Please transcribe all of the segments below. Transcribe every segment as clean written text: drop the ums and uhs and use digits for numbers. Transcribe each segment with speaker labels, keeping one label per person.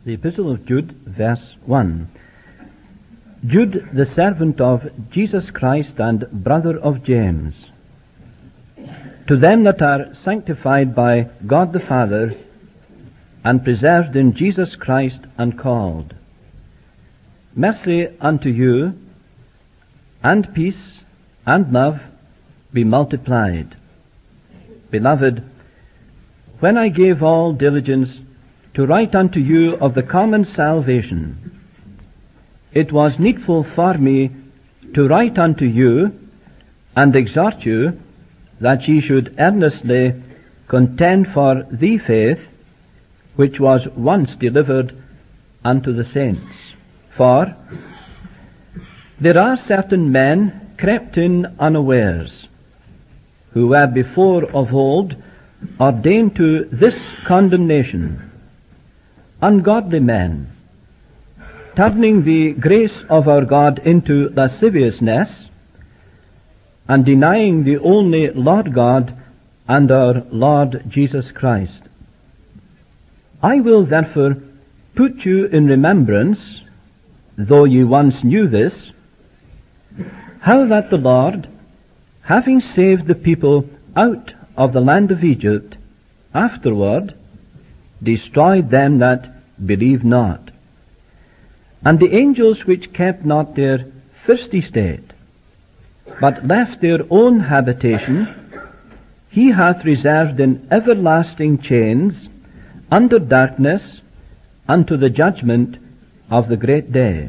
Speaker 1: The Epistle of Jude, verse 1. Jude, the servant of Jesus Christ and brother of James, to them that are sanctified by God the Father and preserved in Jesus Christ and called, mercy unto you, and peace and love be multiplied. Beloved, when I gave all diligence to write unto you of the common salvation, it was needful for me to write unto you and exhort you that ye should earnestly contend for the faith which was once delivered unto the saints. For there are certain men crept in unawares, who were before of old ordained to this condemnation, ungodly men, turning the grace of our God into lasciviousness, and denying the only Lord God and our Lord Jesus Christ. I will therefore put you in remembrance, though ye once knew this, how that the Lord, having saved the people out of the land of Egypt, afterward destroyed them that believed not. And the angels which kept not their first estate, but left their own habitation, he hath reserved in everlasting chains under darkness unto the judgment of the great day.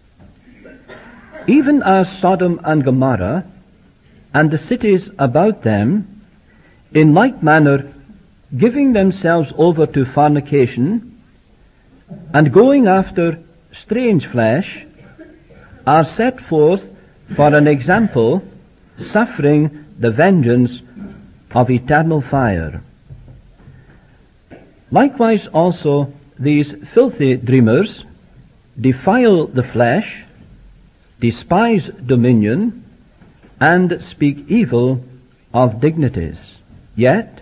Speaker 1: Even as Sodom and Gomorrah and the cities about them, in like manner giving themselves over to fornication, and going after strange flesh, are set forth for an example, suffering the vengeance of eternal fire. Likewise also these filthy dreamers defile the flesh, despise dominion, and speak evil of dignities. Yet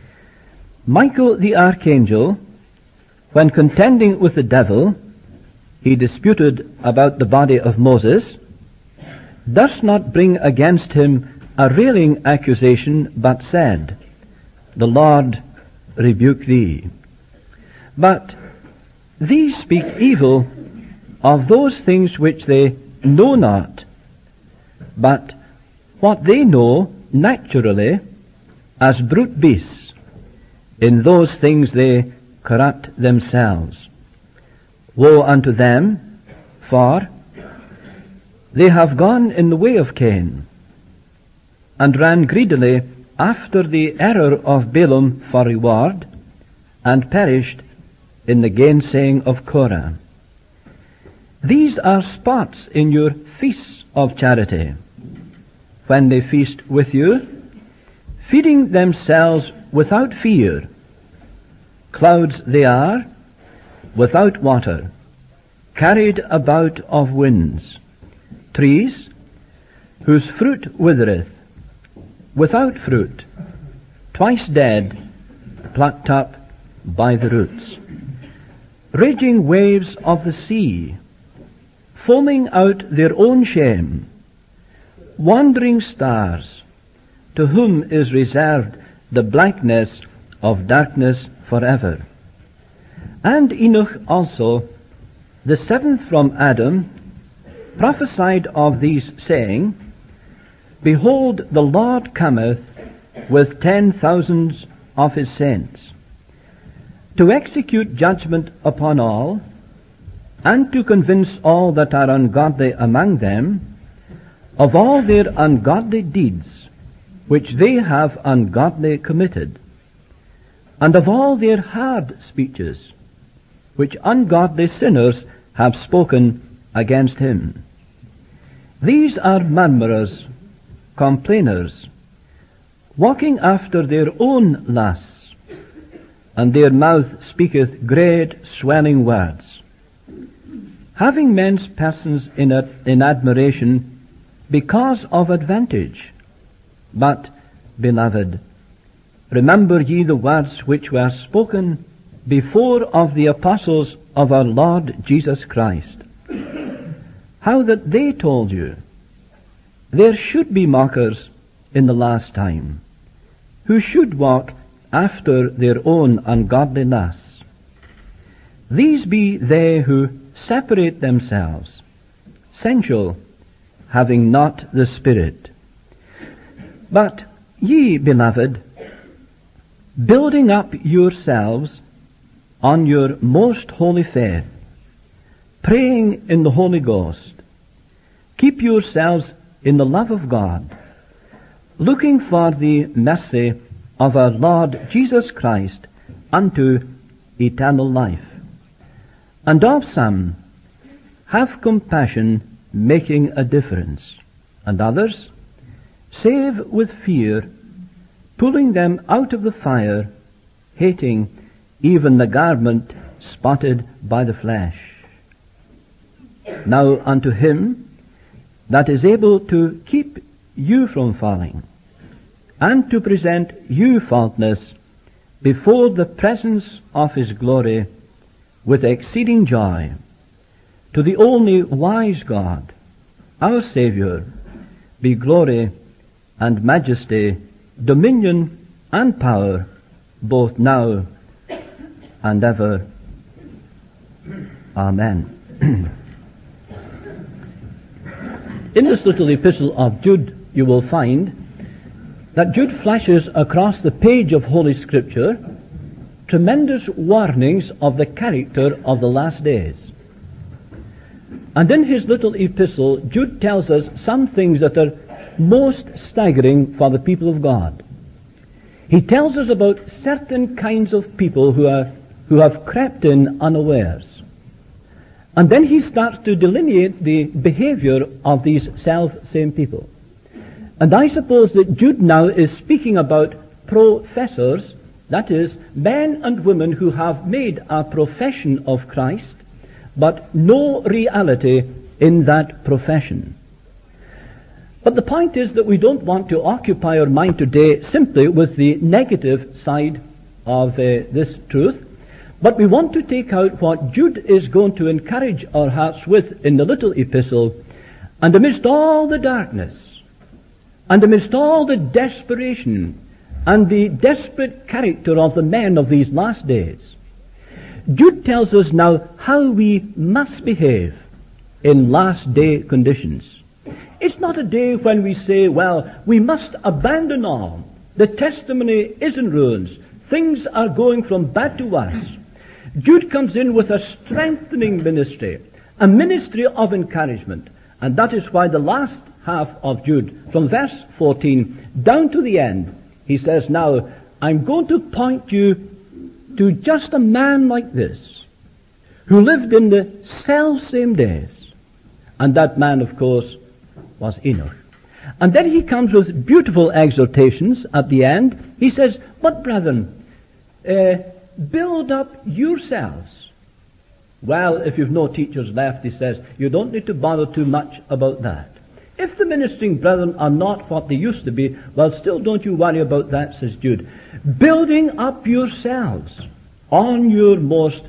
Speaker 1: Michael the archangel, when contending with the devil, he disputed about the body of Moses, durst not bring against him a railing accusation, but said, The Lord rebuke thee. But these speak evil of those things which they know not, but what they know naturally, as brute beasts, in those things they corrupt themselves. Woe unto them, for they have gone in the way of Cain, and ran greedily after the error of Balaam for reward, and perished in the gainsaying of Korah. These are spots in your feasts of charity, when they feast with you, feeding themselves without fear. Clouds they are, without water, carried about of winds, trees whose fruit withereth, without fruit, twice dead, plucked up by the roots. Raging waves of the sea, foaming out their own shame, wandering stars, to whom is reserved the blackness of darkness forever. And Enoch also, the seventh from Adam, prophesied of these, saying, Behold, the Lord cometh with 10,000s of his saints, to execute judgment upon all, and to convince all that are ungodly among them of all their ungodly deeds which they have ungodly committed, and of all their hard speeches which ungodly sinners have spoken against him. These are murmurers, complainers, walking after their own lusts, and their mouth speaketh great swelling words, having men's persons in admiration because of advantage. But, beloved, remember ye the words which were spoken before of the apostles of our Lord Jesus Christ, how that they told you there should be mockers in the last time, who should walk after their own ungodly lusts. These be they who separate themselves, sensual, having not the Spirit. But ye, beloved, building up yourselves on your most holy faith, praying in the Holy Ghost, keep yourselves in the love of God, looking for the mercy of our Lord Jesus Christ unto eternal life. And of some have compassion, making a difference, and others save with fear, pulling them out of the fire, hating even the garment spotted by the flesh. Now unto him that is able to keep you from falling, and to present you faultless before the presence of his glory with exceeding joy, to the only wise God, our Saviour, be glory and majesty, dominion and power, both now and ever. Amen. In this little epistle of Jude, you will find that Jude flashes across the page of Holy Scripture tremendous warnings of the character of the last days. And in his little epistle, Jude tells us some things that are most staggering for the people of God. He tells us about certain kinds of people who have crept in unawares. And then he starts to delineate the behavior of these self-same people. And I suppose that Jude now is speaking about professors, that is, men and women who have made a profession of Christ, but no reality in that profession. But the point is that we don't want to occupy our mind today simply with the negative side of this truth, but we want to take out what Jude is going to encourage our hearts with in the little epistle, and amidst all the darkness, and amidst all the desperation and the desperate character of the men of these last days, Jude tells us now how we must behave in last day conditions. It's not a day when we say, well, we must abandon all. The testimony is in ruins. Things are going from bad to worse. Jude comes in with a strengthening ministry, a ministry of encouragement. And that is why the last half of Jude, from verse 14 down to the end, he says, now, I'm going to point you to just a man like this, who lived in the self-same days. And that man, of course, was Enoch. And then he comes with beautiful exhortations at the end. He says, but brethren, build up yourselves. Well, if you've no teachers left, he says, you don't need to bother too much about that. If the ministering brethren are not what they used to be, well, still don't you worry about that, says Jude. Building up yourselves on your most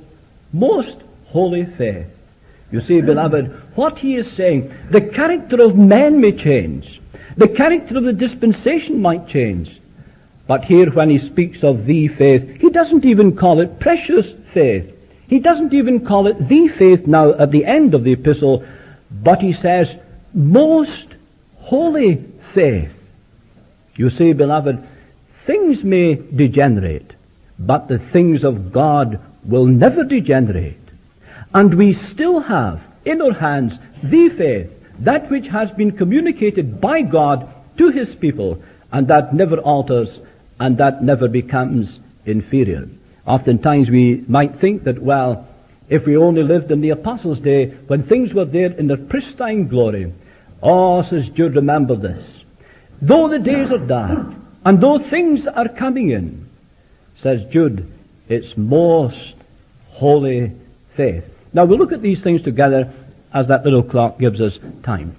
Speaker 1: holy faith. You see, beloved, what he is saying, the character of men may change. The character of the dispensation might change. But here when he speaks of the faith, he doesn't even call it precious faith. He doesn't even call it the faith now at the end of the epistle, but he says, most holy faith. You see, beloved, things may degenerate, but the things of God will never degenerate. And we still have in our hands the faith, that which has been communicated by God to his people, and that never alters, and that never becomes inferior. Oftentimes we might think that, well, if we only lived in the apostles' day, when things were there in their pristine glory. Oh, says Jude, remember this. Though the days are dark, and though things are coming in, says Jude, it's most holy faith. Now we'll look at these things together as that little clock gives us time.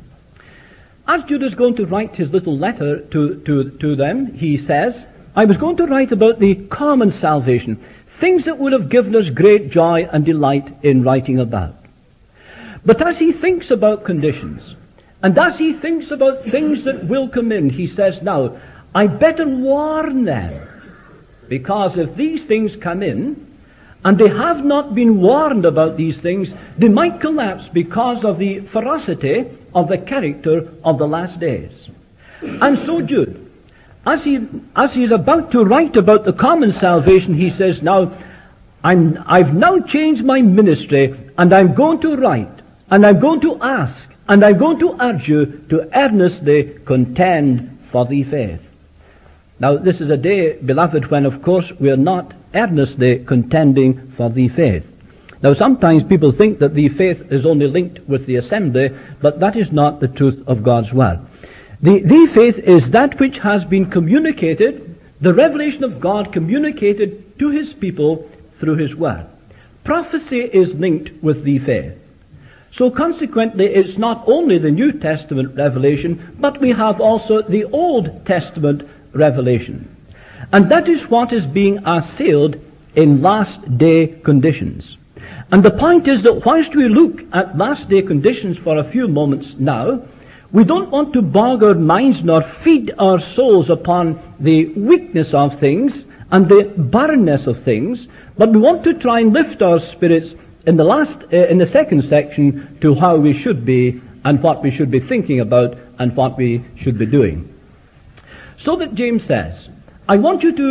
Speaker 1: As Jude is going to write his little letter to them, he says, I was going to write about the common salvation, things that would have given us great joy and delight in writing about. But as he thinks about conditions, and as he thinks about things that will come in, he says, now, I better warn them, because if these things come in, and they have not been warned about these things, they might collapse because of the ferocity of the character of the last days. And so Jude, as he is about to write about the common salvation, he says, now, I've now changed my ministry, and I'm going to write, and I'm going to ask, and I'm going to urge you to earnestly contend for the faith. Now, this is a day, beloved, when, of course, we are not earnestly contending for the faith. Now, sometimes people think that the faith is only linked with the assembly, but that is not the truth of God's word. The faith is that which has been communicated, the revelation of God communicated to his people through his word. Prophecy is linked with the faith. So consequently, it's not only the New Testament revelation, but we have also the Old Testament revelation. And that is what is being assailed in last day conditions. And the point is that whilst we look at last day conditions for a few moments now, we don't want to bog our minds nor feed our souls upon the weakness of things and the barrenness of things, but we want to try and lift our spirits in the second section to how we should be and what we should be thinking about and what we should be doing. So that Jude says, I want you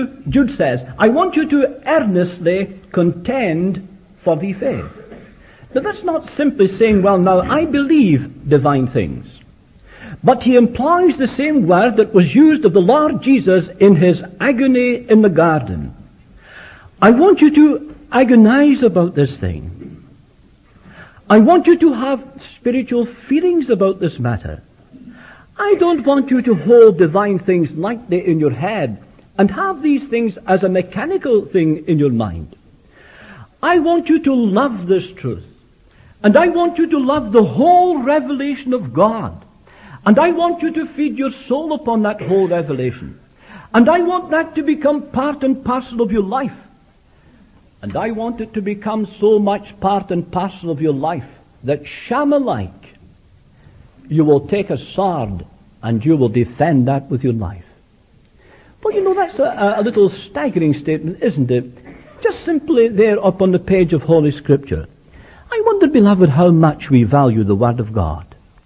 Speaker 1: to earnestly contend for the faith. Now that's not simply saying, well, now I believe divine things. But he employs the same word that was used of the Lord Jesus in his agony in the garden. I want you to agonize about this thing. I want you to have spiritual feelings about this matter. I don't want you to hold divine things lightly in your head and have these things as a mechanical thing in your mind. I want you to love this truth. And I want you to love the whole revelation of God. And I want you to feed your soul upon that whole revelation. And I want that to become part and parcel of your life. And I want it to become so much part and parcel of your life that Shammah-like, you will take a sword and you will defend that with your life. Well, you know, that's a little staggering statement, isn't it? Just simply there up on the page of Holy Scripture. I wonder, beloved, how much we value the Word of God.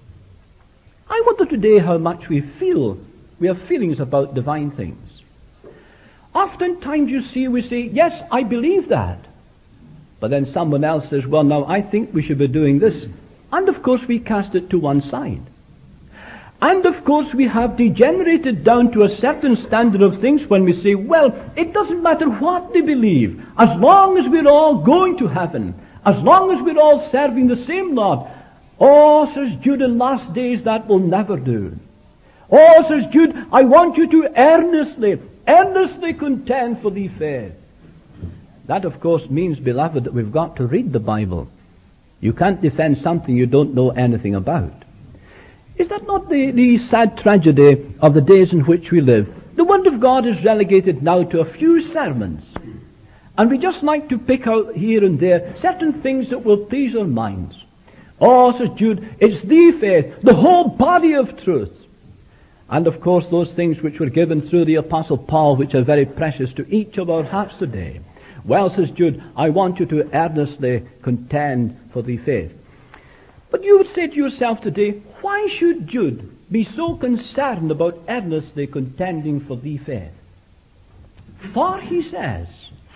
Speaker 1: I wonder today how much we have feelings about divine things. Oftentimes we say, yes, I believe that. But then someone else says, well, now I think we should be doing this. And of course we cast it to one side. And of course we have degenerated down to a certain standard of things when we say, well, it doesn't matter what they believe, as long as we're all going to heaven, as long as we're all serving the same Lord. Oh, says Jude, in last days that will never do. Oh, says Jude, I want you to earnestly contend for the faith. That, of course, means, beloved, that we've got to read the Bible. You can't defend something you don't know anything about. Is that not the sad tragedy of the days in which we live? The Word of God is relegated now to a few sermons. And we just like to pick out here and there certain things that will please our minds. Oh, says Jude, it's the faith, the whole body of truth. And of course those things which were given through the Apostle Paul, which are very precious to each of our hearts today. Well, says Jude, I want you to earnestly contend for the faith. But you would say to yourself today, why should Jude be so concerned about earnestly contending for the faith? For, he says,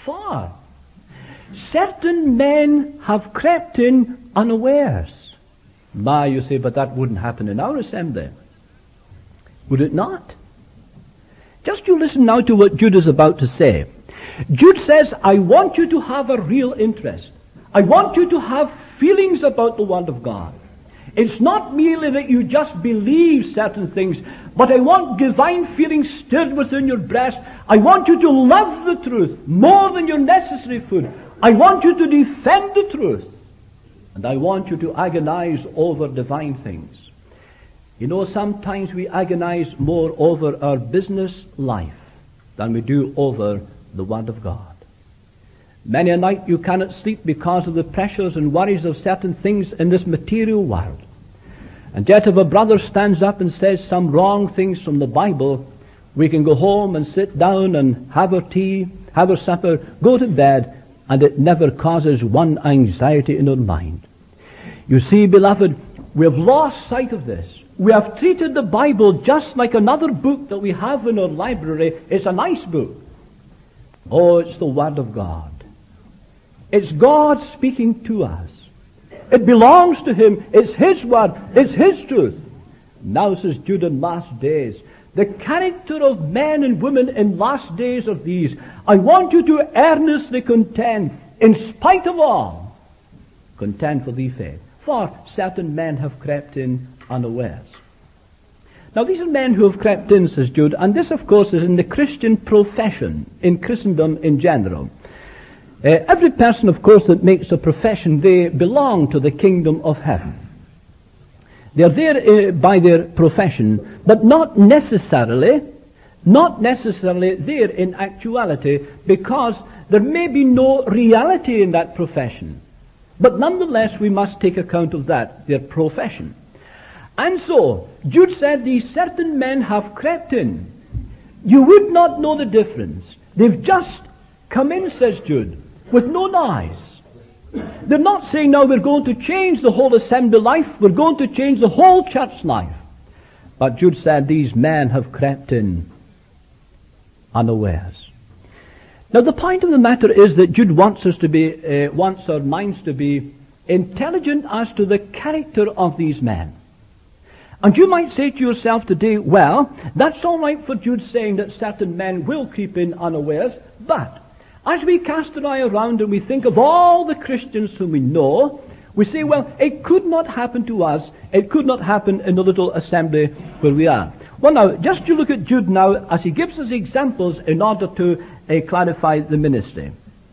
Speaker 1: certain men have crept in unawares. My, you say, but that wouldn't happen in our assembly. Would it not? Just you listen now to what Jude is about to say. Jude says, I want you to have a real interest. I want you to have feelings about the Word of God. It's not merely that you just believe certain things, but I want divine feelings stirred within your breast. I want you to love the truth more than your necessary food. I want you to defend the truth. And I want you to agonize over divine things. You know, sometimes we agonize more over our business life than we do over the Word of God. Many a night you cannot sleep because of the pressures and worries of certain things in this material world. And yet if a brother stands up and says some wrong things from the Bible, we can go home and sit down and have our tea, have our supper, go to bed, and it never causes one anxiety in our mind. You see, beloved, we have lost sight of this. We have treated the Bible just like another book that we have in our library. It's a nice book. Oh, it's the Word of God. It's God speaking to us. It belongs to Him. It's His Word. It's His truth. Now, says Jude, in last days, the character of men and women in last days are these. I want you to earnestly contend, in spite of all, contend for the faith. For certain men have crept in unawares. Now, these are men who have crept in, says Jude, and this, of course, is in the Christian profession, in Christendom in general. Every person, of course, that makes a profession, they belong to the kingdom of heaven. They are there by their profession, but not necessarily there in actuality, because there may be no reality in that profession. But nonetheless, we must take account of that, their profession. And so, Jude said these certain men have crept in. You would not know the difference. They've just come in, says Jude, with no noise. They're not saying, now we're going to change the whole assembly life, we're going to change the whole church life. But Jude said these men have crept in unawares. Now the point of the matter is that Jude wants our minds to be intelligent as to the character of these men. And you might say to yourself today, well, that's all right for Jude saying that certain men will creep in unawares, but as we cast an eye around and we think of all the Christians whom we know, we say, well, it could not happen to us. It could not happen in the little assembly where we are. Well, now, just you look at Jude now as he gives us examples in order to clarify the ministry.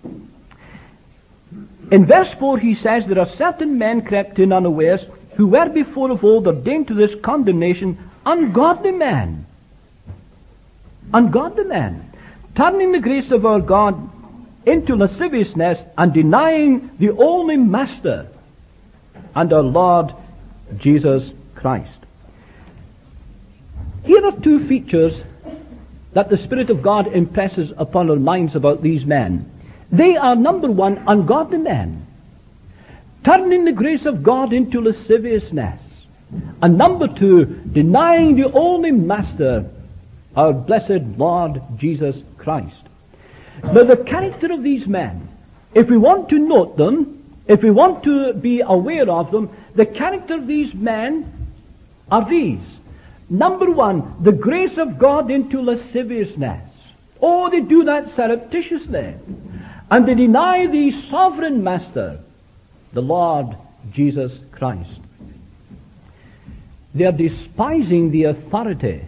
Speaker 1: In verse 4 he says, there are certain men crept in unawares who were before of old ordained to this condemnation, ungodly men. Ungodly men. Turning the grace of our God into lasciviousness and denying the only Master and our Lord Jesus Christ. Here are two features that the Spirit of God impresses upon our minds about these men. They are, number one, ungodly men, turning the grace of God into lasciviousness. And number two, denying the only Master, our blessed Lord Jesus Christ. Now the character of these men, if we want to note them, if we want to be aware of them, the character of these men are these. Number one, the grace of God into lasciviousness. Oh, they do that surreptitiously. And they deny the sovereign Master, the Lord Jesus Christ. They are despising the authority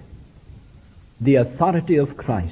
Speaker 1: of Christ.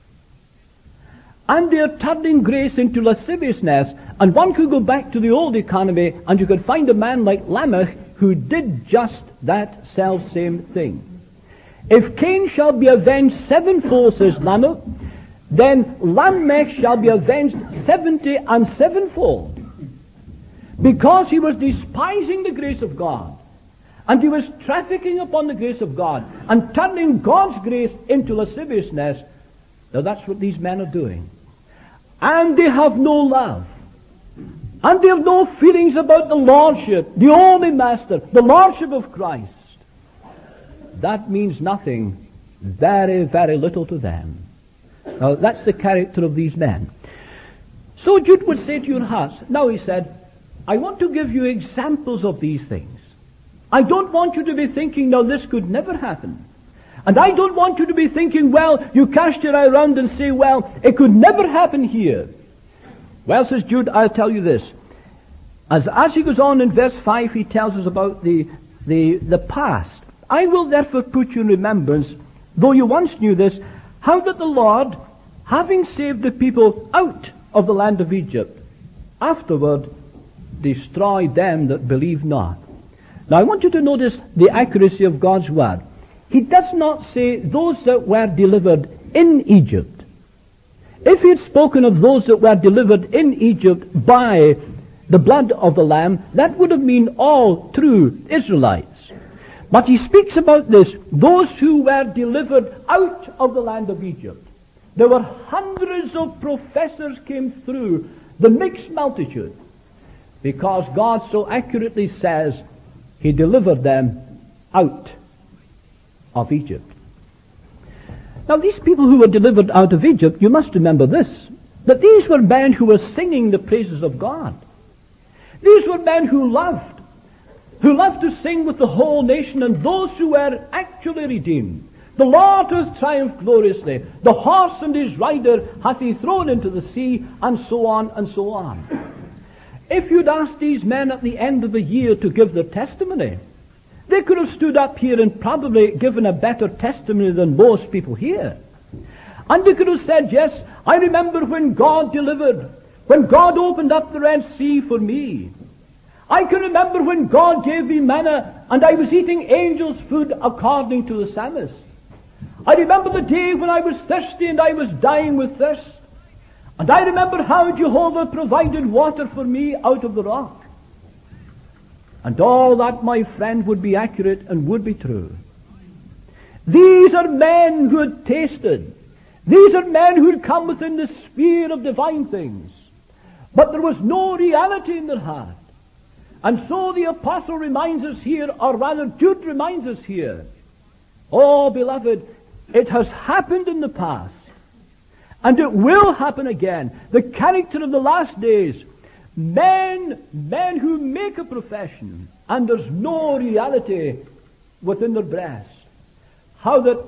Speaker 1: And they are turning grace into lasciviousness. And one could go back to the old economy and you could find a man like Lamech who did just that self-same thing. If Cain shall be avenged sevenfold, says Lamech, then Lamech shall be avenged 70 and sevenfold. Because he was despising the grace of God. And he was trafficking upon the grace of God and turning God's grace into lasciviousness. Now that's what these men are doing. And they have no love. And they have no feelings about the Lordship, the only Master, the Lordship of Christ. That means nothing, very, very little to them. Now that's the character of these men. So Jude would say to your hearts, now he said, I want to give you examples of these things. I don't want you to be thinking, now this could never happen. And I don't want you to be thinking, well, you cast your eye around and say, well, it could never happen here. Well, says Jude, I'll tell you this. As he goes on in verse 5, he tells us about the past. I will therefore put you in remembrance, though you once knew this, how that the Lord, having saved the people out of the land of Egypt, afterward destroyed them that believe not. Now I want you to notice the accuracy of God's word. He does not say those that were delivered in Egypt. If he had spoken of those that were delivered in Egypt by the blood of the Lamb, that would have meant all true Israelites. But he speaks about this, those who were delivered out of the land of Egypt. There were hundreds of professors came through the mixed multitude, because God so accurately says he delivered them out of Egypt. Now these people who were delivered out of Egypt, you must remember this, that these were men who were singing the praises of God. These were men who loved to sing with the whole nation, and those who were actually redeemed. The Lord hath triumphed gloriously. The horse and his rider hath he thrown into the sea, and so on and so on. If you'd asked these men at the end of the year to give their testimony, they could have stood up here and probably given a better testimony than most people here. And they could have said, yes, I remember when God delivered, when God opened up the Red Sea for me. I can remember when God gave me manna and I was eating angels' food according to the psalmist. I remember the day when I was thirsty and I was dying with thirst. And I remember how Jehovah provided water for me out of the rock. And all that, my friend, would be accurate and would be true. These are men who had tasted. These are men who had come within the sphere of divine things. But there was no reality in their heart. And so the apostle reminds us here, or rather Jude reminds us here, oh, beloved, it has happened in the past, and it will happen again. The character of the last days, men who make a profession, and there's no reality within their breast. How that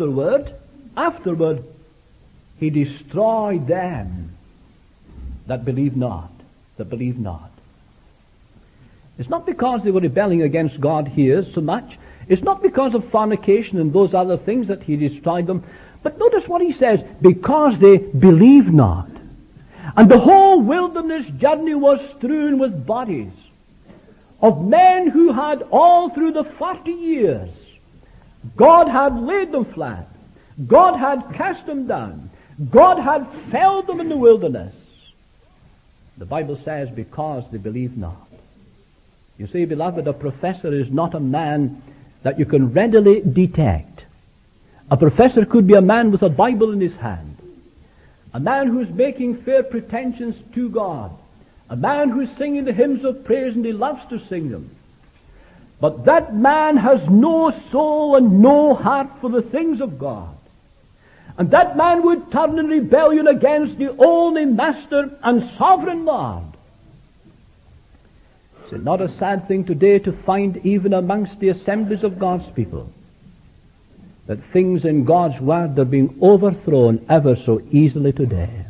Speaker 1: afterward, he destroyed them that believe not, It's not because they were rebelling against God here so much. It's not because of fornication and those other things that he destroyed them. But notice what he says, because they believe not. And the whole wilderness journey was strewn with bodies of men who had all through the 40 years, God had laid them flat. God had cast them down. God had felled them in the wilderness. The Bible says, because they believe not. You see, beloved, a professor is not a man that you can readily detect. A professor could be a man with a Bible in his hand. A man who's making fair pretensions to God. A man who's singing the hymns of praise and he loves to sing them. But that man has no soul and no heart for the things of God. And that man would turn in rebellion against the only Master and Sovereign Lord. Is it not a sad thing today to find even amongst the assemblies of God's people that things in God's Word are being overthrown ever so easily today?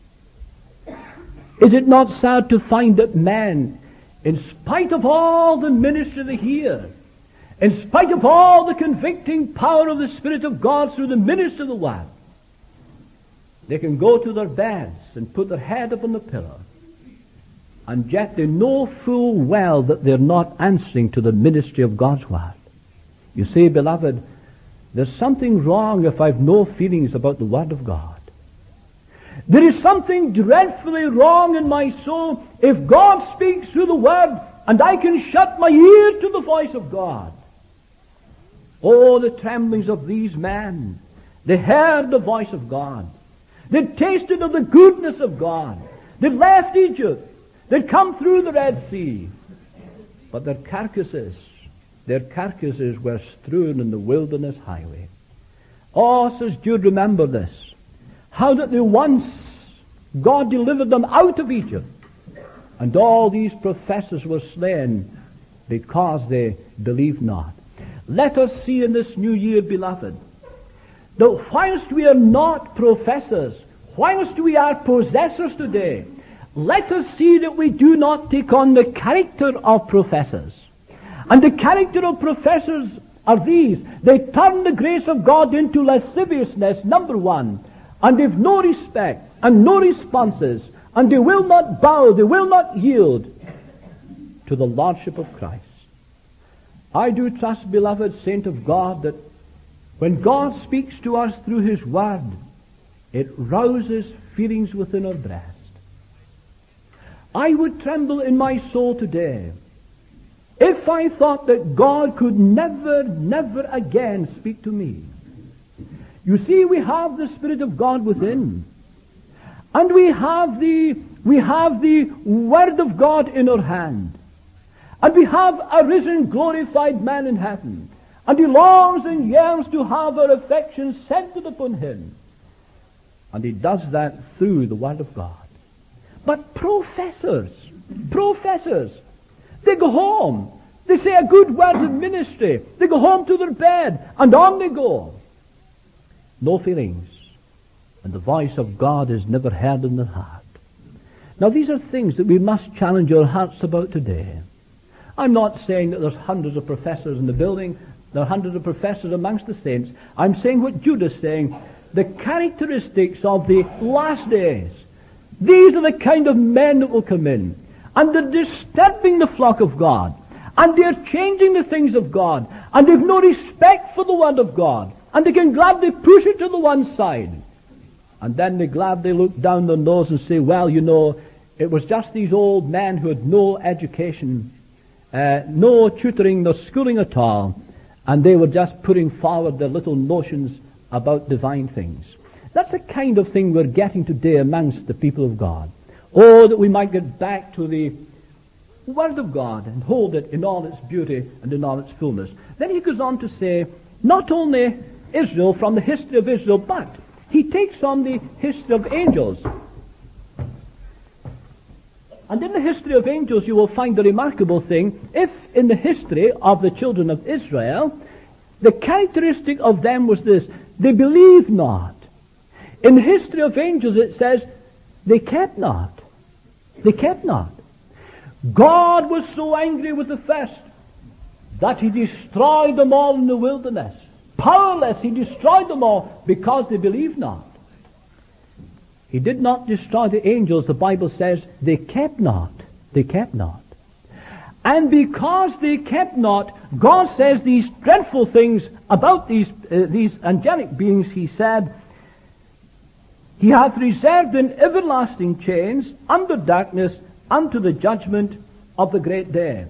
Speaker 1: Is it not sad to find that men, in spite of all the ministry they hear, in spite of all the convicting power of the Spirit of God through the ministry of the Word, they can go to their beds and put their head upon the pillow, and yet they know full well that they're not answering to the ministry of God's Word. You see, beloved, there's something wrong if I've no feelings about the Word of God. There is something dreadfully wrong in my soul if God speaks through the Word and I can shut my ear to the voice of God. Oh, the tremblings of these men. They heard the voice of God. They tasted of the goodness of God. They left Egypt. They'd come through the Red Sea. But their carcasses were strewn in the wilderness highway. Oh, says Jude, remember this. How that they once, God delivered them out of Egypt. And all these professors were slain because they believed not. Let us see in this new year, beloved, that whilst we are not professors, whilst we are possessors today, let us see that we do not take on the character of professors. And the character of professors are these. They turn the grace of God into lasciviousness, number one. And they've no respect and no responses. And they will not bow, they will not yield to the Lordship of Christ. I do trust, beloved saint of God, that when God speaks to us through His Word, It rouses feelings within our breast. I would tremble in my soul today if I thought that God could never, never again speak to me. You see, we have the Spirit of God within. And we have the Word of God in our hand. And we have a risen, glorified man in heaven. And he longs and yearns to have our affections centered upon him. And he does that through the Word of God. But professors, they go home. They say a good word in ministry. They go home to their bed, and on they go. No feelings. And the voice of God is never heard in their heart. Now these are things that we must challenge our hearts about today. I'm not saying that there's hundreds of professors in the building. There are hundreds of professors amongst the saints. I'm saying what Jude is saying. The characteristics of the last days. These are the kind of men that will come in. And they're disturbing the flock of God. And they're changing the things of God. And they've no respect for the Word of God. And they can gladly push it to the one side. And then they gladly look down their nose and say, well, you know, it was just these old men who had no education, no tutoring, no schooling at all. And they were just putting forward their little notions about divine things. That's the kind of thing we're getting today amongst the people of God. Oh, that we might get back to the Word of God and hold it in all its beauty and in all its fullness. Then he goes on to say, not only Israel from the history of Israel, but he takes on the history of angels. And in the history of angels you will find a remarkable thing. If in the history of the children of Israel, the characteristic of them was this: they believed not. In the history of angels it says, they kept not. They kept not. God was so angry with the first that he destroyed them all in the wilderness. Powerless, he destroyed them all because they believed not. He did not destroy the angels. The Bible says they kept not. They kept not. And because they kept not, God says these dreadful things about these angelic beings. He said, he hath reserved in everlasting chains under darkness unto the judgment of the great day.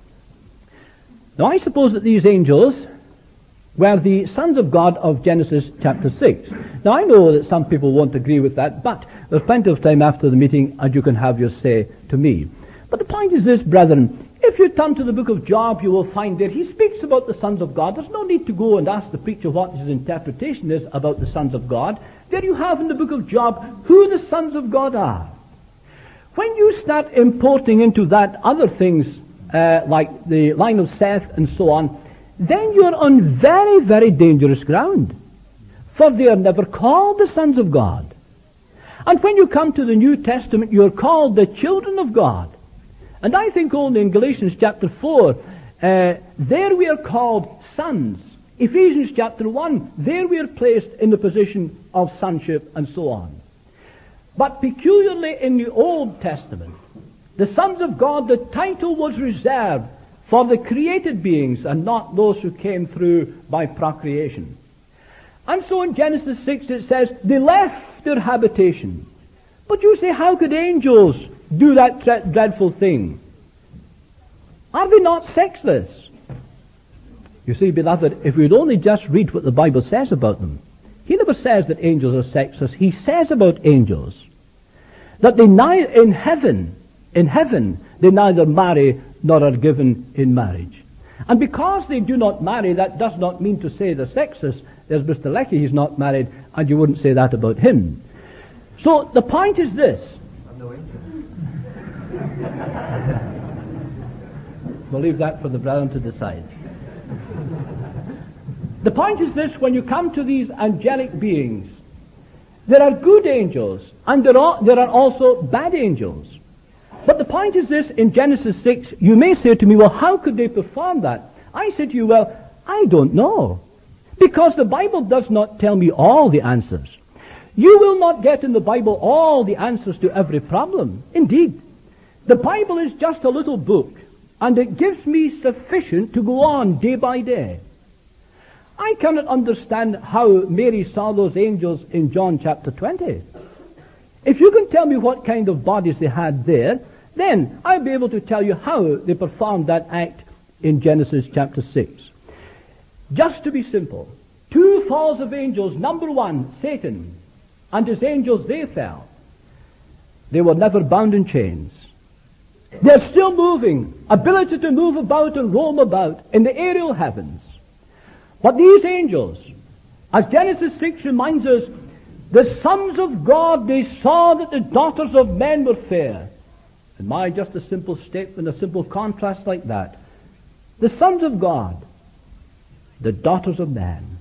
Speaker 1: Now I suppose that these angels were the sons of God of Genesis chapter 6. Now I know that some people won't agree with that, but there's plenty of time after the meeting and you can have your say to me. But the point is this, brethren, if you turn to the book of Job, you will find there he speaks about the sons of God. There's no need to go and ask the preacher what his interpretation is about the sons of God. There you have in the book of Job who the sons of God are. When you start importing into that other things like the line of Seth and so on, then you're on very, very dangerous ground. For they are never called the sons of God. And when you come to the New Testament, you're called the children of God. And I think only in Galatians chapter 4, there we are called sons. Ephesians chapter 1, there we are placed in the position of sonship and so on. But peculiarly in the Old Testament, the sons of God, the title was reserved for the created beings and not those who came through by procreation. And so in Genesis 6 it says, they left their habitation. But you say, how could angels do that dreadful thing? Are they not sexless? You see, beloved, if we'd only just read what the Bible says about them. He never says that angels are sexless. He says about angels that they in heaven, they neither marry nor are given in marriage. And because they do not marry, that does not mean to say they're sexless. There's Mr. Leckie, he's not married, and you wouldn't say that about him. So the point is this. I'm no angel. We'll leave that for the brethren to decide. The point is this: when you come to these angelic beings, there are good angels, and there are also bad angels. But the point is this: in Genesis 6, you may say to me, well, how could they perform that? I say to you, well, I don't know. Because the Bible does not tell me all the answers. You will not get in the Bible all the answers to every problem. Indeed, the Bible is just a little book, and it gives me sufficient to go on day by day. I cannot understand how Mary saw those angels in John chapter 20. If you can tell me what kind of bodies they had there, then I'll be able to tell you how they performed that act in Genesis chapter 6. Just to be simple, two falls of angels. Number one, Satan and his angels, they fell. They were never bound in chains. They're still moving, ability to move about and roam about in the aerial heavens. But these angels, as Genesis 6 reminds us, the sons of God, they saw that the daughters of men were fair. And just a simple statement, a simple contrast like that. The sons of God, the daughters of men.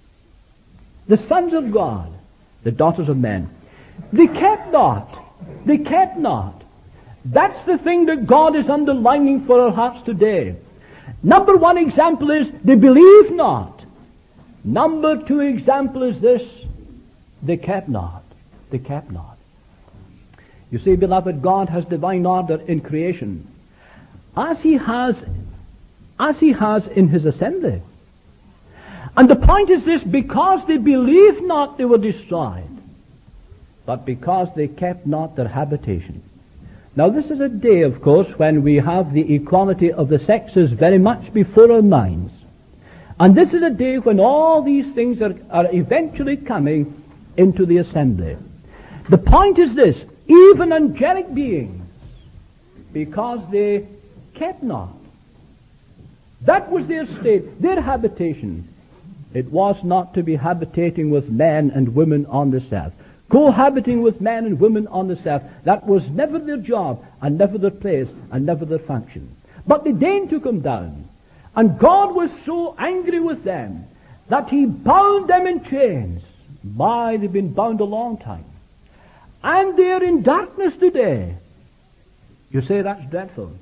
Speaker 1: The sons of God, the daughters of men. They kept not. They kept not. That's the thing that God is underlining for our hearts today. Number one example is they believed not. Number two example is this: they kept not. They kept not. You see, beloved, God has divine order in creation, as He has in His assembly. And the point is this: because they believed not, they were destroyed, but because they kept not their habitation. Now this is a day, of course, when we have the equality of the sexes very much before our minds. And this is a day when all these things are eventually coming into the assembly. The point is this: even angelic beings, because they kept not. That was their state, their habitation. It was not to be habitating with men and women on this earth. Cohabiting with men and women on this earth. That was never their job, and never their place, and never their function. But they deigned to come down. And God was so angry with them that He bound them in chains. They've been bound a long time. And they're in darkness today. You say that's dreadful.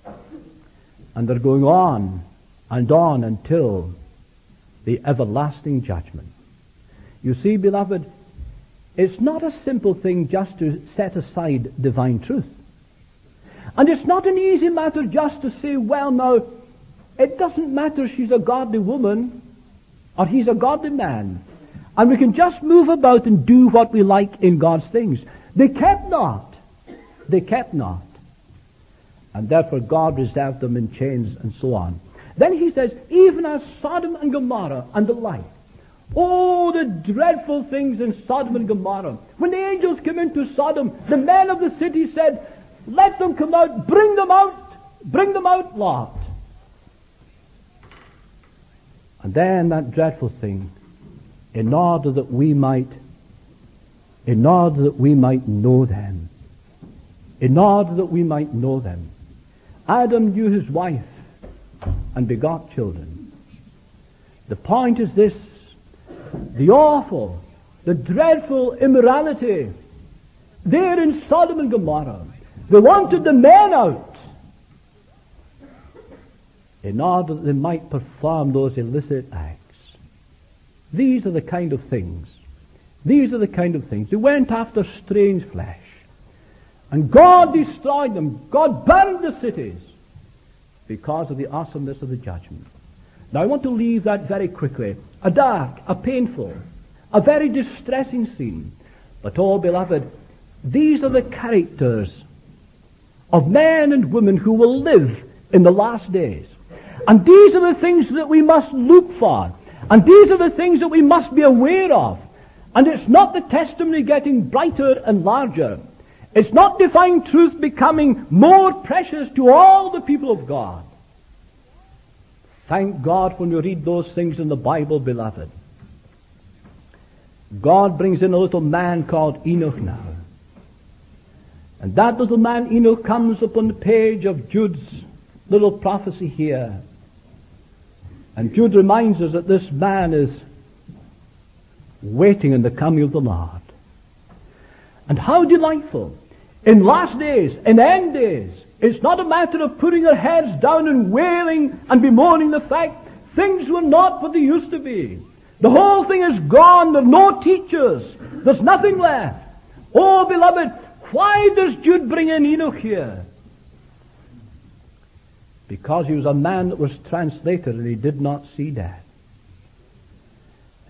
Speaker 1: And they're going on and on until the everlasting judgment. You see, beloved, it's not a simple thing just to set aside divine truth. And it's not an easy matter just to say, well, now, it doesn't matter she's a godly woman or he's a godly man, and we can just move about and do what we like in God's things. They kept not. They kept not. And therefore God reserved them in chains and so on. Then He says, even as Sodom and Gomorrah and the like. Oh, the dreadful things in Sodom and Gomorrah. When the angels came into Sodom, the men of the city said, let them come out, bring them out, Lot. And then that dreadful thing, in order that we might know them, Adam knew his wife and begot children. The point is this: the awful, the dreadful immorality there in Sodom and Gomorrah. They wanted the men out in order that they might perform those illicit acts. These are the kind of things. They went after strange flesh. And God destroyed them. God burned the cities because of the awesomeness of the judgment. Now I want to leave that very quickly. A dark, a painful, a very distressing scene. But oh, beloved, these are the characters of men and women who will live in the last days. And these are the things that we must look for. And these are the things that we must be aware of. And it's not the testimony getting brighter and larger. It's not divine truth becoming more precious to all the people of God. Thank God when we read those things in the Bible, beloved. God brings in a little man called Enoch now. And that little man Enoch comes upon the page of Jude's little prophecy here. And Jude reminds us that this man is waiting in the coming of the Lord. And how delightful. In last days, in end days, it's not a matter of putting our heads down and wailing and bemoaning the fact things were not what they used to be. The whole thing is gone. There are no teachers. There's nothing left. Oh, beloved, why does Jude bring in Enoch here? Because he was a man that was translated and he did not see death.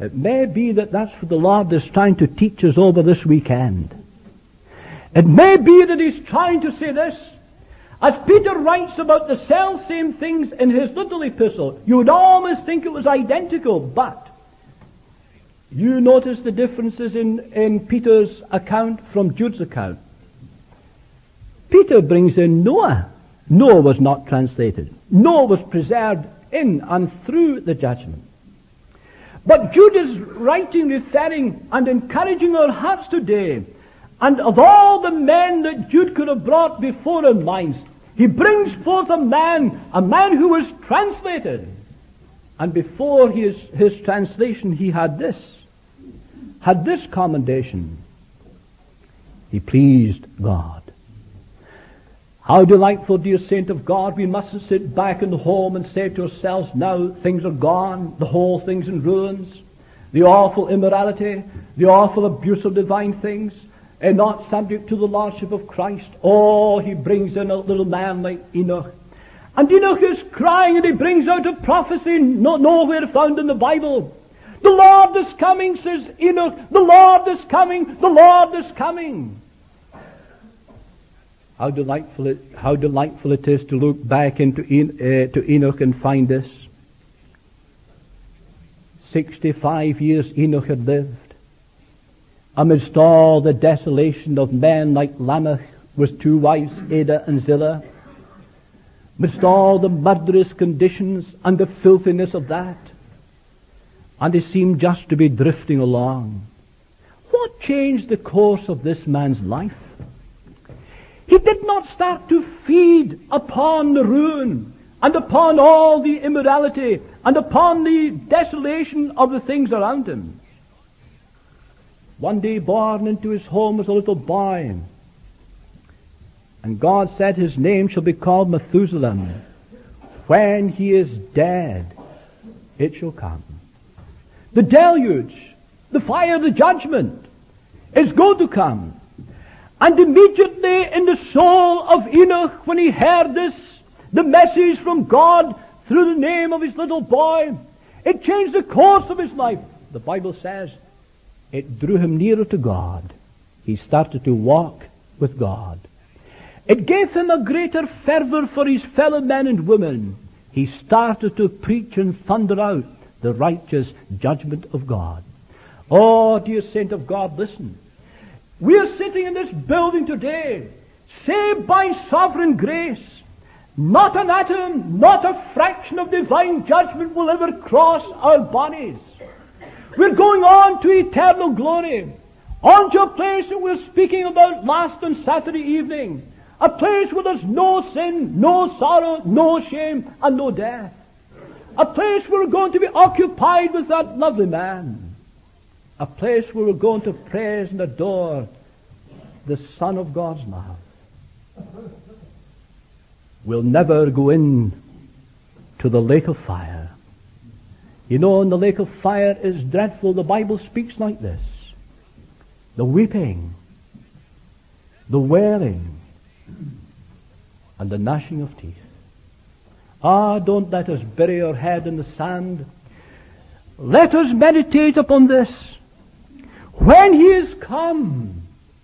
Speaker 1: It may be that that's what the Lord is trying to teach us over this weekend. It may be that He's trying to say this. As Peter writes about the self-same things in his little epistle, you would almost think it was identical, but you notice the differences in Peter's account from Jude's account. Peter brings in Noah. Noah was not translated. Noah was preserved in and through the judgment. But Jude is writing, referring, and encouraging our hearts today. And of all the men that Jude could have brought before our minds, he brings forth a man who was translated. And before his translation, he had this commendation. He pleased God. How delightful, dear saint of God, we mustn't sit back in the home and say to ourselves, now things are gone, the whole thing's in ruins, the awful immorality, the awful abuse of divine things, and not subject to the lordship of Christ. Oh, he brings in a little man like Enoch. And Enoch is crying, and he brings out a prophecy nowhere found in the Bible. The Lord is coming, says Enoch. The Lord is coming. The Lord is coming. How delightful it is to look back to Enoch and find this. 65 years Enoch had lived. Amidst all the desolation of men like Lamech with 2 wives, Ada and Zillah. Amidst all the murderous conditions and the filthiness of that. And he seemed just to be drifting along. What changed the course of this man's life? He did not start to feed upon the ruin and upon all the immorality and upon the desolation of the things around him. One day born into his home as a little boy, and God said his name shall be called Methuselah. When he is dead, it shall come. The deluge, the fire, the judgment is going to come. And immediately in the soul of Enoch, when he heard this, the message from God through the name of his little boy, it changed the course of his life. The Bible says it drew him nearer to God. He started to walk with God. It gave him a greater fervor for his fellow men and women. He started to preach and thunder out the righteous judgment of God. Oh, dear saint of God, listen. We are sitting in this building today, saved by sovereign grace. Not an atom, not a fraction of divine judgment will ever cross our bodies. We're going on to eternal glory, on to a place that we're speaking about last on Saturday evening, a place where there's no sin, no sorrow, no shame, and no death. A place where we're going to be occupied with that lovely man. A place where we're going to praise and adore the Son of God's love. We'll never go in to the lake of fire. You know, and the lake of fire is dreadful. The Bible speaks like this. The weeping, the wailing, and the gnashing of teeth. Ah, don't let us bury our head in the sand. Let us meditate upon this. When he is come,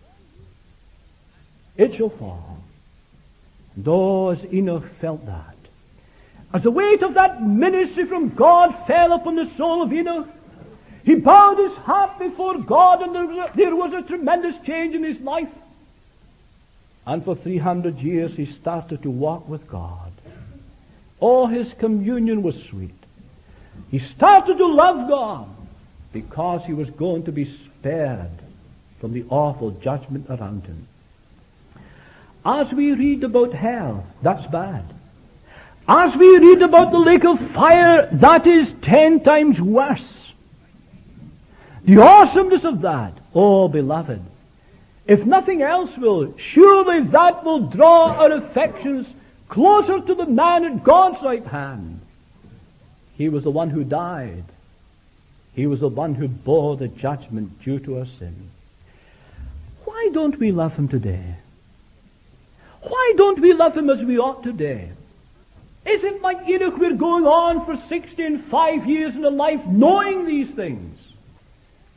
Speaker 1: it shall fall. And oh, as Enoch felt that, as the weight of that ministry from God fell upon the soul of Enoch, he bowed his heart before God, and there was a tremendous change in his life. And for 300 years he started to walk with God. Oh, his communion was sweet. He started to love God because he was going to be spared from the awful judgment around him. As we read about hell, that's bad. As we read about the lake of fire, that is 10 times worse. The awesomeness of that, oh beloved, if nothing else will, surely that will draw our affections closer to the man at God's right hand. He was the one who died. He was the one who bore the judgment due to our sin. Why don't we love him today? Why don't we love him as we ought today? Isn't like Enoch we're going on for 65 years in a life knowing these things?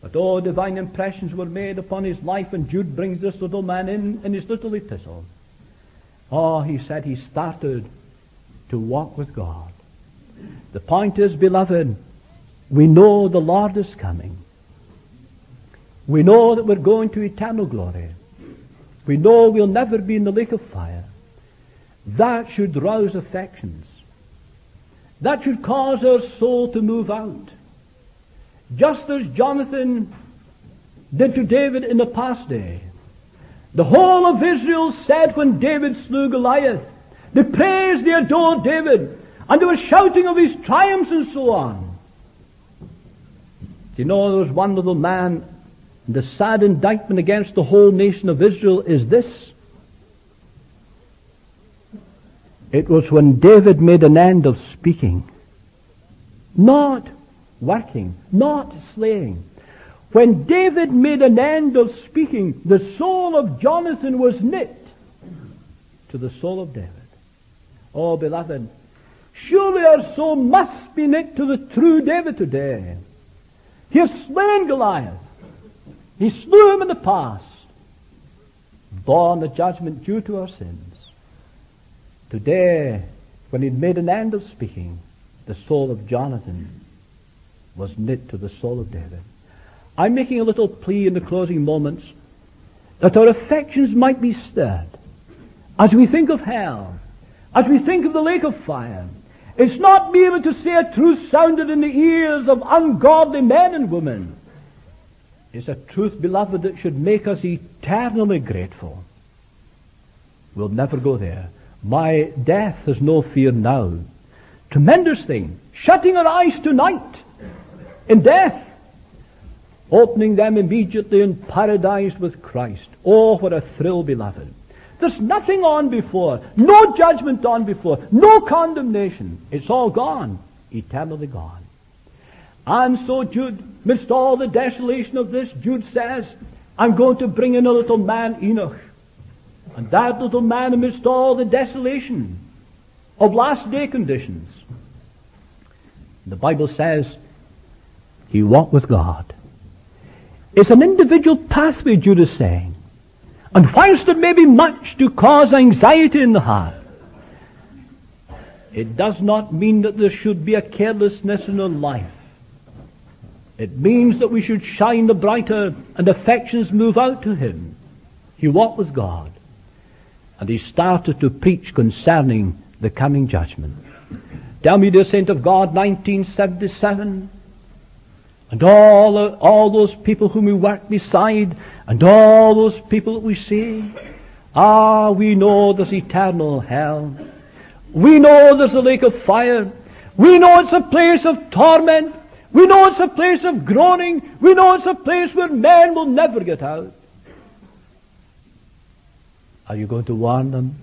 Speaker 1: But divine impressions were made upon his life, and Jude brings this little man in his little epistle. He said he started to walk with God. The point is, beloved, we know the Lord is coming. We know that we're going to eternal glory. We know we'll never be in the lake of fire. That should rouse affections. That should cause our soul to move out. Just as Jonathan did to David in the past day. The whole of Israel said when David slew Goliath, they praised, they adored David, and they were shouting of his triumphs and so on. Do you know, there was one little man, the sad indictment against the whole nation of Israel is this. It was when David made an end of speaking, not working, not slaying. When David made an end of speaking, the soul of Jonathan was knit to the soul of David. Oh, beloved, surely our soul must be knit to the true David today. He has slain Goliath. He slew him in the past, borne the judgment due to our sins. Today, when he'd made an end of speaking, the soul of Jonathan was knit to the soul of David. I'm making a little plea in the closing moments that our affections might be stirred as we think of hell, as we think of the lake of fire. It's not being able to say a truth sounded in the ears of ungodly men and women. It's a truth, beloved, that should make us eternally grateful. We'll never go there. My death has no fear now. Tremendous thing. Shutting our eyes tonight in death. Opening them immediately in paradise with Christ. Oh, what a thrill, beloved. There's nothing on before. No judgment on before. No condemnation. It's all gone. Eternally gone. And so Jude, amidst all the desolation of this, Jude says, I'm going to bring in a little man, Enoch. And that little man, amidst all the desolation of last day conditions, the Bible says, he walked with God. It's an individual pathway, Jude is saying. And whilst there may be much to cause anxiety in the heart, it does not mean that there should be a carelessness in our life. It means that we should shine the brighter and affections move out to him. He walked with God. And he started to preach concerning the coming judgment. Tell me, dear saint of God, 1977, and all those people whom we work beside, and all those people that we see, we know there's eternal hell. We know there's a lake of fire. We know it's a place of torment. We know it's a place of groaning. We know it's a place where men will never get out. Are you going to warn them?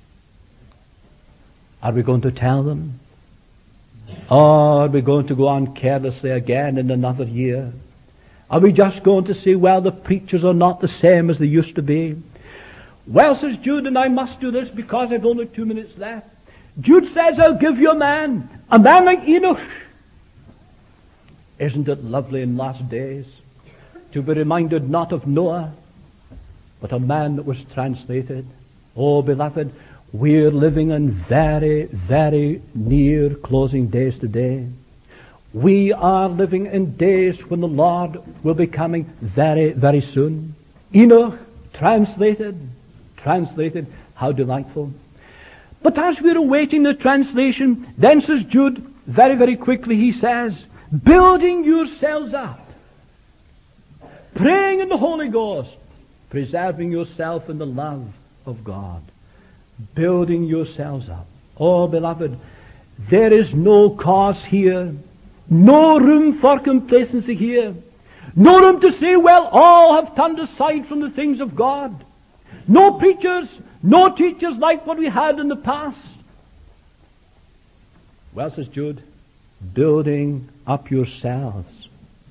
Speaker 1: Are we going to tell them? Or are we going to go on carelessly again in another year? Are we just going to say, well, the preachers are not the same as they used to be? Well, says Jude, and I must do this because I've only 2 minutes left. Jude says, I'll give you a man like Enoch. Isn't it lovely in last days to be reminded not of Noah, but a man that was translated? Oh, beloved, we're living in very, very near closing days today. We are living in days when the Lord will be coming very, very soon. Enoch, translated, how delightful. But as we're awaiting the translation, then says Jude, very, very quickly he says, building yourselves up, praying in the Holy Ghost, preserving yourself in the love of God. Building yourselves up. Oh, beloved, there is no cause here, no room for complacency here, no room to say, well, all have turned aside from the things of God. No preachers, no teachers like what we had in the past. Well, says Jude, building up yourselves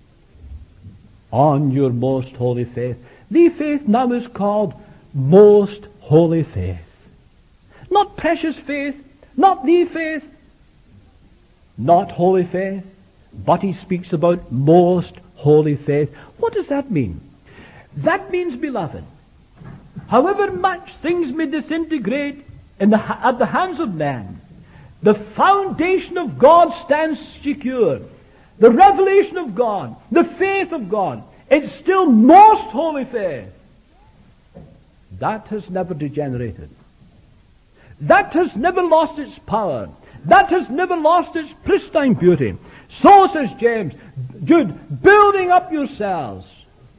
Speaker 1: on your most holy faith. The faith now is called most holy faith. Not precious faith, not the faith, not holy faith, but he speaks about most holy faith. What does that mean? That means, beloved, however much things may disintegrate at the hands of man, the foundation of God stands secure. The revelation of God, the faith of God, it's still most holy faith. That has never degenerated. That has never lost its power. That has never lost its pristine beauty. So says James, Jude, building up yourselves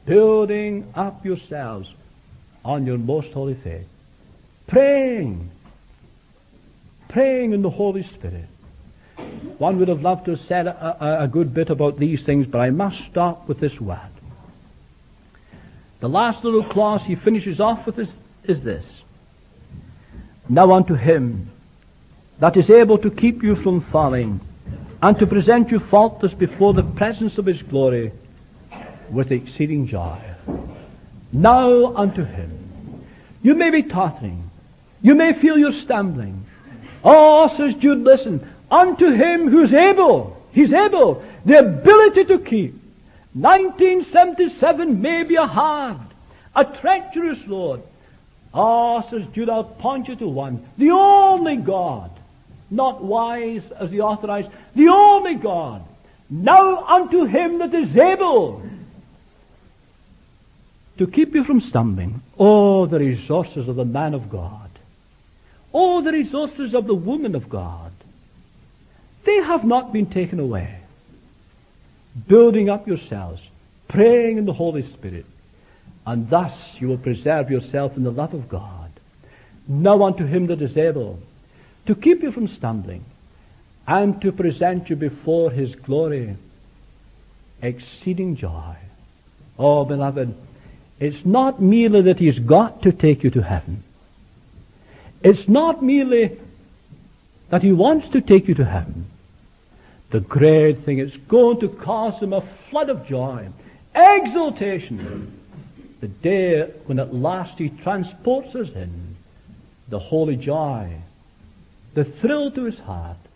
Speaker 1: on your most holy faith. Praying in the Holy Spirit. One would have loved to have said a good bit about these things, but I must stop with this word. The last little clause he finishes off with is this. Now unto him that is able to keep you from falling, and to present you faultless before the presence of his glory with exceeding joy. Now unto him. You may be tottering. You may feel you're stumbling. Oh, says Jude, listen. Unto him who's able. He's able. The ability to keep. 1977 may be a hard, a treacherous road. Oh, says Jude, I'll point you to one. The only God. Not wise as the authorized. The only God. Now unto him that is able to keep you from stumbling. Oh, the resources of the man of God. Oh, the resources of the woman of God. They have not been taken away. Building up yourselves, praying in the Holy Spirit, and thus you will preserve yourself in the love of God. Now unto him that is able to keep you from stumbling, and to present you before his glory, exceeding joy. Oh, beloved, it's not merely that he's got to take you to heaven. It's not merely that he wants to take you to heaven. The great thing, it's going to cause him a flood of joy, exultation, the day when at last he transports us in, the holy joy, the thrill to his heart,